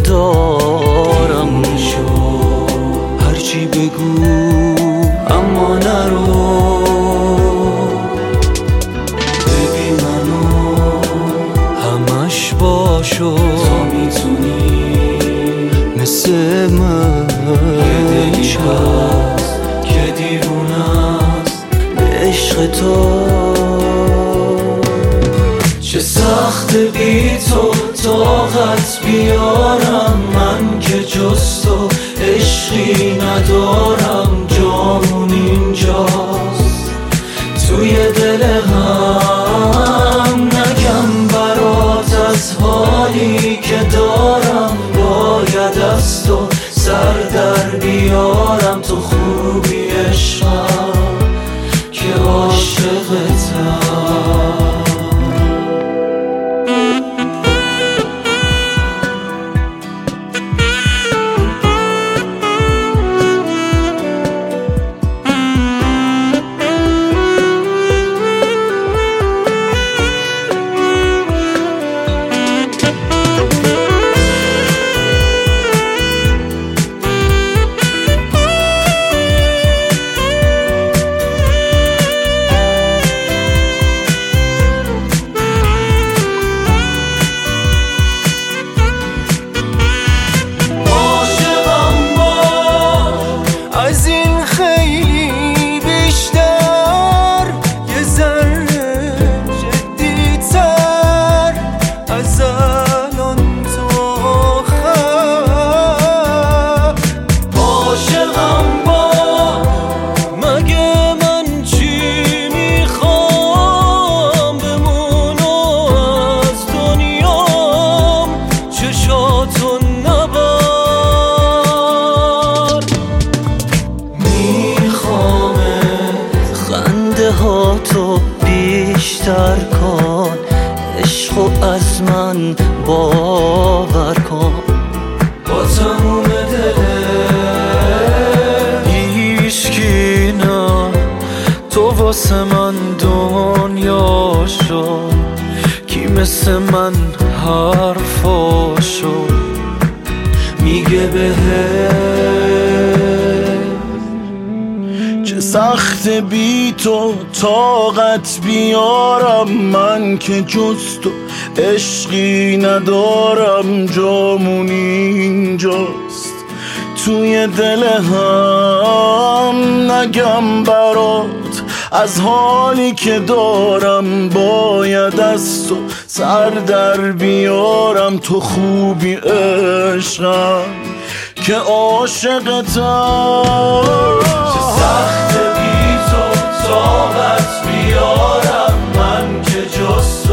ندارم. شو هرچی بگو اما نرو، ببین منو همش باشو، تا میتونی مثل من. یه دلی هست که دیوونه است به عشق تو. چه سخت بی تو طاقت بیارم، من که جز تو عشقی ندارم. جامون اینجاست توی دل هم، نگم برات از حالی که دارم. باید از تو سر در بیارم، تو خوبی عشقم که عاشقتم. تو بیشتر کن، عشقو از من باور کن. با تموم دلت هیچکی نه، تو واسه من دنیا شد. کی مثل من حرفاشو میگه بهت. چه سخت بی تو طاقت بیارم، من که جز تو عشقی ندارم. جامون اینجاست توی دل هم، نگم برات از حالی که دارم. باید از تو سر در بیارم، تو خوبی عشقم که عاشقتم. چه سخت بی تو طاقت بیارم، من که جز